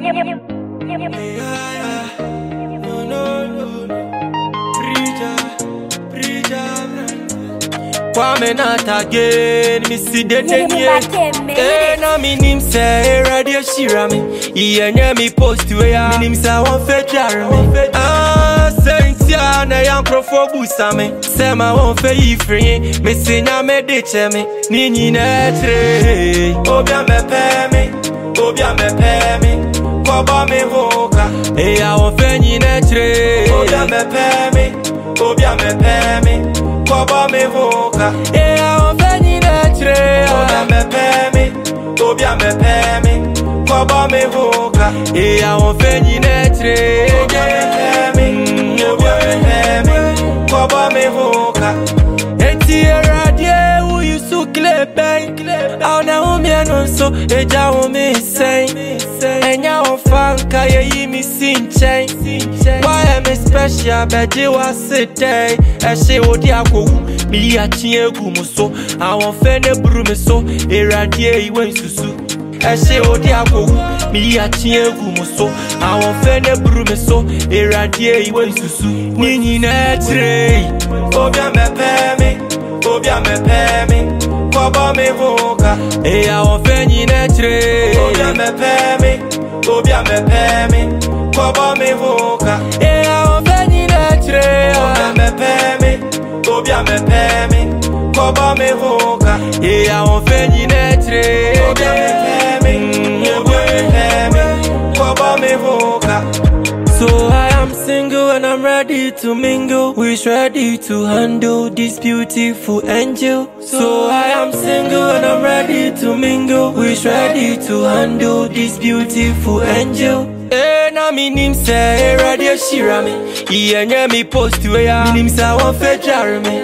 Kwame not again, me see the denye. Na me nim say radio shira me. Iye me post we ya. Me nim say won fe jare me. Sentia na yan crofo busa me. Say ma won fe ifrin. Me say nya me de che me. Ni nyina tre. Obia me pe me. Obia me pe me. Koba me hoka. E ya won fe nyina tre. Obia me pe me. Obia me pe me. Koba me hoka. E a on veni netre. Obia me pe me. Obia me pe me. Koba me hoka. E a on veni netre. Obia me pe me. Obia me pe me. Koba me hoka. Eti eradie u yusu klepen. Au na umia non so. Eja o me sen. Enya on fanka ye yi mi sinchen. Why am I special? Bet you was sit day. I say what ya go. Me a chie gumuso. I want fene brume so. Eradie iwe susu. I say what ya go. Me a chie gumuso. I want fene brume so. Eradie iwe susu. Nini netre. Obia me pe me. Obia me pe me. Koba me hoka. E a want fene netre. Obia me pe me. Obia me pe me. Koba me hoka. E a on veni netre. Obia me pe me. Obia me pe me. Koba me hoka. E a on veni netre. Obia me pe me. Obia me pe me. Koba me hoka. So I am single and I'm ready to mingle. Wish ready to handle this beautiful angel. So I am single and I'm ready to mingle. Wish ready to handle this beautiful angel. Na me nim say radio shira me. Iye me post we ya. Me nim say won fe jare me.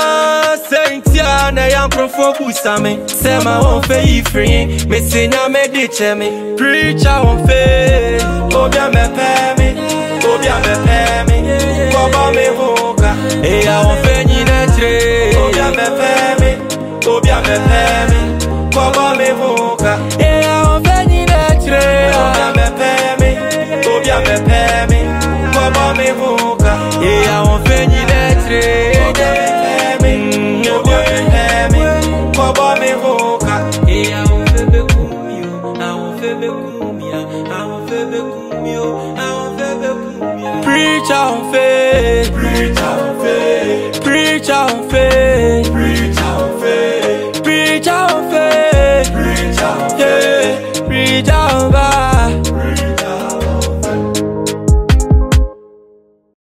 Sentia na yan crofo busa me. Say ma won fe ifrin. Me say nya me de che me. Preacher won fe. Obia me pe me. Obia me pe me. Koba me hoka. E ya won fe nyina tre. Obia me pe me. Obia me pe me. Koba me hoka. E ya won fe nyina tre. Obia me pe me. Obia me pe me. Koba me hoka. E ya won fe nyina tre. Obia me pe me. Obia me pe me. Koba me hoka. E ya won fe be kumio. I won fe be kumia. I won fe be kumio. I won fe be kumia. Preacher on faith. Preacher on faith. Preacher on faith. Preacher on faith. Preacher on faith. Preacher on faith. Preacher on faith.